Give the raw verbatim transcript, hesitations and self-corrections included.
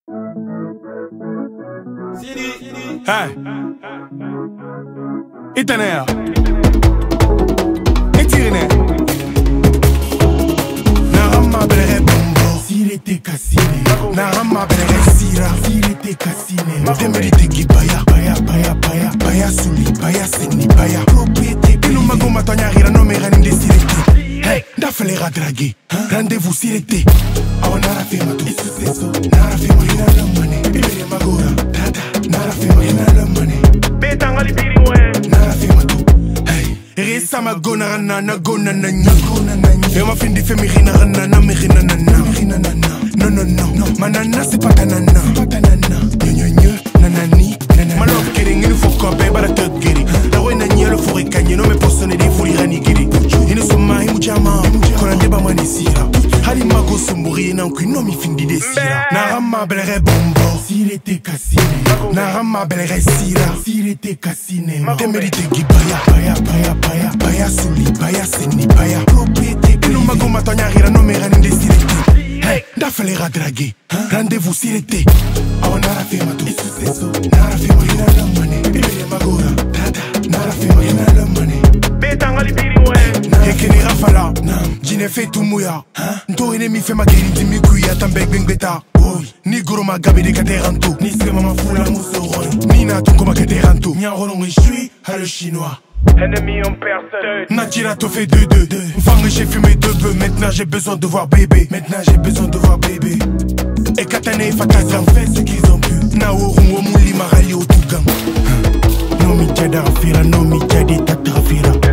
Hey, Itanea, Etirine, Narama Bere Bombo, s'il était cassiné, Narama Bere Sira, s'il était cassiné, Temerite Gibaya, Baya, Baya, Baya, Baya Suli, Baya Seni, Baya, propriété, Ilumago Matanyarira, no Meran de Sirete, Hey, Dafalera Draghi, rendez-vous Sirete, Awanara Fema, tout ce Nara Fema, Hina Mane, Ibere Magora, Tata, Nara Fema, Hina Mane. Nara fema tu, hey. Resa ma gona na na gona na nya gona na nya. Fema findi femi rina na na me rina na na rina na na. No no no, manana c'est pas ta nana, pas ta nana. Nyo nyo nyo, nanani, nanani. My love kidding, il faut qu'on paye, but I thought getting. La ouais na nya le forêt kanye, no me posone des folies rani giri. Ino soma himu jama, kona deba manisira. Hali mago sumburi na nkui no mi findi desira. Narama belere bombo, s'il était cassiné. Narama belere sira, s'il était cassiné. Temerite gibaya, baya, baya, baya, baya suli, baya seni, baya. Propriété, ilumago matanyarira no me rani desirete. Hey, Dafalera Draghi, rendez-vous Sirete. Awanara fema tu, Nara fema hina la mane. Ibere magora, tata, Nara fema hina la mane. Ekeni rafala, jine fe tumuya. Nto enemi fe magiri timi kuya tambek beng beta. Ni guru magabe de kateranto, ni sema mafula musoroi. Ni na tungo makateranto, nya rolong eshui, halo chinois. Ennemi en personne. Natira to fait deux deux. Fang j'ai fumé deux bœufs. Maintenant j'ai besoin de voir bébé. Maintenant j'ai besoin de voir bébé. Et Katane et Fataz ont fait ce qu'ils ont pu. Naorum Omuli Marali au Tougan. No mi tchada rafira, no mi tchadi tatrafira.